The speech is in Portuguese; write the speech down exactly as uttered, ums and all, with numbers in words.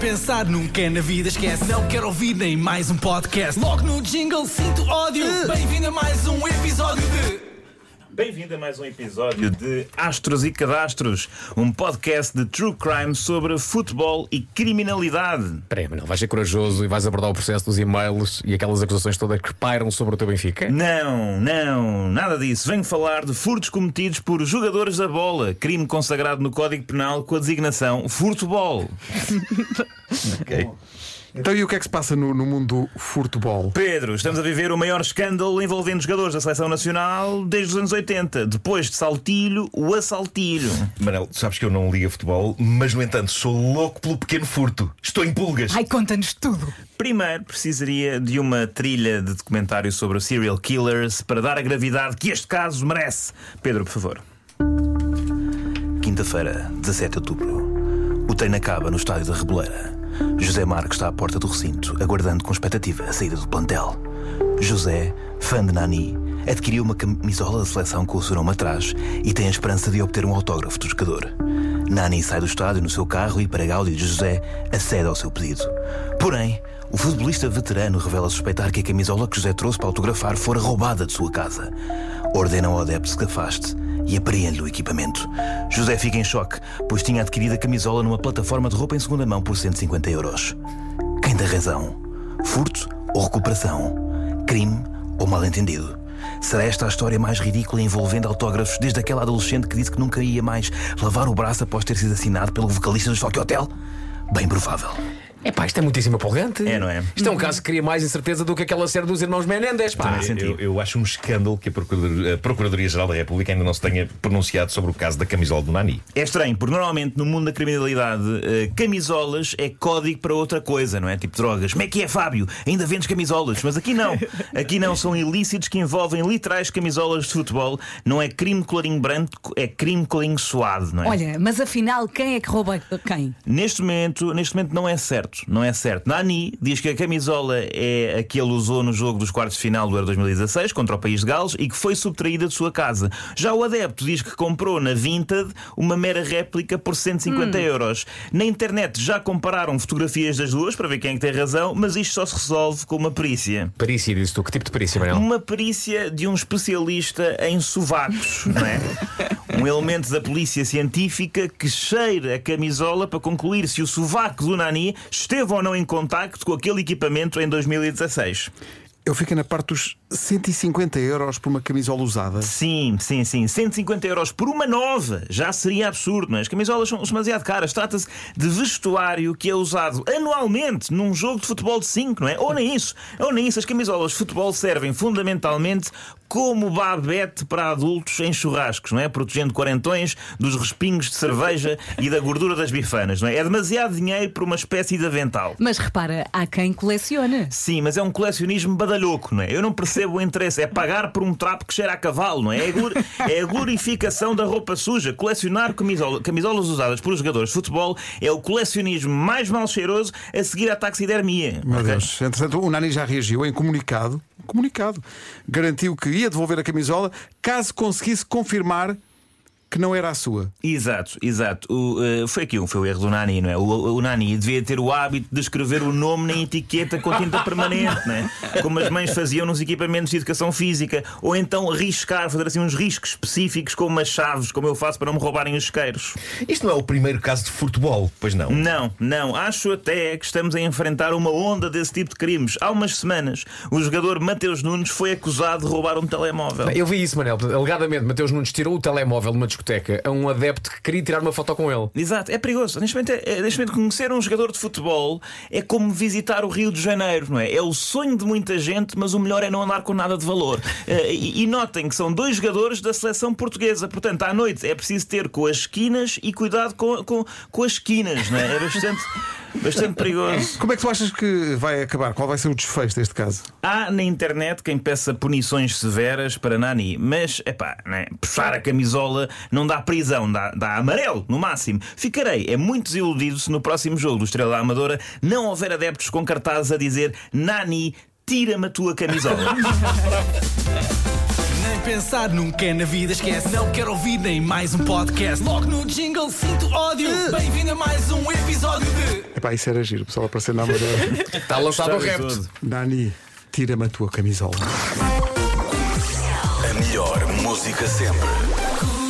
pensar nunca é na vida, esquece. Não quero ouvir nem mais um podcast. Logo no jingle sinto ódio. Bem-vindo a mais um episódio de... Bem-vindo a mais um episódio de Astros e Cadastros, um podcast de true crime sobre futebol e criminalidade. Espera aí, Manuel, vais ser corajoso e vais abordar o processo dos e-mails e aquelas acusações todas que pairam sobre o teu Benfica? Não, não, nada disso. Venho falar de furtos cometidos por jogadores da bola, crime consagrado no Código Penal com a designação furtobol. Ok. Então, e o que é que se passa no, no mundo do futebol? Pedro, estamos a viver o maior escândalo envolvendo jogadores da Seleção Nacional desde os anos oitenta. Depois de Saltilho, o assaltilho. Manel, sabes que eu não ligo a futebol, mas no entanto sou louco pelo pequeno furto. Estou em pulgas. Ai, conta-nos tudo. Primeiro, precisaria de uma trilha de documentário sobre serial killers para dar a gravidade que este caso merece. Pedro, por favor. Quinta-feira, dezassete de outubro. O treino acaba no estádio da Reboleira. José Marques está à porta do recinto, aguardando com expectativa a saída do plantel. José, fã de Nani, adquiriu uma camisola da seleção com o seu nome atrás e tem a esperança de obter um autógrafo do jogador. Nani sai do estádio no seu carro e, para gáudio de José, acede ao seu pedido. Porém, o futebolista veterano revela suspeitar que a camisola que José trouxe para autografar fora roubada de sua casa. Ordena ao adepto que se afaste e apreende-lhe o equipamento. José fica em choque, pois tinha adquirido a camisola numa plataforma de roupa em segunda mão por cento e cinquenta euros. Quem tem razão? Furto ou recuperação? Crime ou mal-entendido? Será esta a história mais ridícula envolvendo autógrafos desde aquela adolescente que disse que nunca ia mais lavar o braço após ter sido assinado pelo vocalista do Tokyo Hotel? Bem provável. É pá, isto é muitíssimo empolgante. É, não é? Isto é um caso que cria mais incerteza do que aquela série dos irmãos Menendez, pá. Eu, eu, eu acho um escândalo que a Procuradoria- a Procuradoria-Geral da República ainda não se tenha pronunciado sobre o caso da camisola do Nani. É estranho, porque normalmente no mundo da criminalidade, eh, camisolas é código para outra coisa, não é? Tipo drogas. Como é que é, Fábio? Ainda vendes camisolas? Mas aqui não. Aqui não, são ilícitos que envolvem literais camisolas de futebol. Não é crime de colarinho branco, é crime de colarinho suado, não é? Olha, mas afinal, quem é que rouba quem? Neste momento, neste momento não é certo. Não é certo. Nani diz que a camisola é a que ele usou no jogo dos quartos de final do Euro dois mil e dezasseis contra o País de Gales e que foi subtraída de sua casa. Já o adepto diz que comprou na Vinted uma mera réplica por cento e cinquenta euros. Na internet já compararam fotografias das duas para ver quem é que tem razão, mas isto só se resolve com uma perícia. Perícia, dizes tu. Que tipo de perícia, Manuel? Uma perícia de um especialista em sovacos, não é? Um elemento da polícia científica que cheira a camisola para concluir se o sovaco do Nani esteve ou não em contacto com aquele equipamento em dois mil e dezasseis. Eu fico na parte dos cento e cinquenta euros por uma camisola usada. Sim, sim, sim. cento e cinquenta euros por uma nova já seria absurdo, não é? As camisolas são demasiado caras. Trata-se de vestuário que é usado anualmente num jogo de futebol de cinco, não é? Ou nem isso. Ou nem isso. As camisolas de futebol servem fundamentalmente como babete para adultos em churrascos, não é? Protegendo quarentões dos respingos de cerveja e da gordura das bifanas, não é? É demasiado dinheiro por uma espécie de avental. Mas repara, há quem coleciona. Sim, mas é um colecionismo badalhoco, não é? Eu não percebo o interesse. É pagar por um trapo que cheira a cavalo, não é? É, glor... é a glorificação da roupa suja. Colecionar camisola... camisolas usadas por jogadores de futebol é o colecionismo mais mal cheiroso a seguir à taxidermia. Meu Ok? Deus. Entretanto, o Nani já reagiu em comunicado. Comunicado. Garantiu que ia devolver a camisola caso conseguisse confirmar que não era a sua. Exato, exato. O, uh, foi aqui, foi o erro do Nani, não é? O, o Nani devia ter o hábito de escrever o nome na etiqueta com tinta permanente, não é? Como as mães faziam nos equipamentos de educação física. Ou então riscar, fazer assim uns riscos específicos com umas chaves, como eu faço para não me roubarem os isqueiros. Isto não é o primeiro caso de futebol, pois não? Não, não. Acho até que estamos a enfrentar uma onda desse tipo de crimes. Há umas semanas, o jogador Mateus Nunes foi acusado de roubar um telemóvel. Eu vi isso, Manel. Alegadamente, Mateus Nunes tirou o telemóvel de uma discoteca a um adepto que queria tirar uma foto com ele. Exato, é perigoso. Neste momento, é, neste momento, conhecer um jogador de futebol é como visitar o Rio de Janeiro, não é? É o sonho de muita gente, mas o melhor é não andar com nada de valor. Uh, e, e notem que são dois jogadores da seleção portuguesa. Portanto, à noite é preciso ter com as esquinas e cuidado com, com, com as esquinas, não é? É bastante, bastante perigoso. Como é que tu achas que vai acabar? Qual vai ser o desfecho deste caso? Há na internet quem peça punições severas para Nani, mas, epá, né? Puxar a camisola não dá prisão, dá, dá amarelo, no máximo. Ficarei é muito desiludido se no próximo jogo do Estrela da Amadora não houver adeptos com cartazes a dizer: Nani, tira-me a tua camisola. Nem pensar nunca é na vida, esquece. Não quero ouvir nem mais um podcast. Logo no jingle sinto ódio. Bem-vindo a mais um episódio de... Epá, isso era giro, o pessoal aparecendo na Amadora. Está lançado o repto. Nani, tira-me a tua camisola. A melhor música sempre.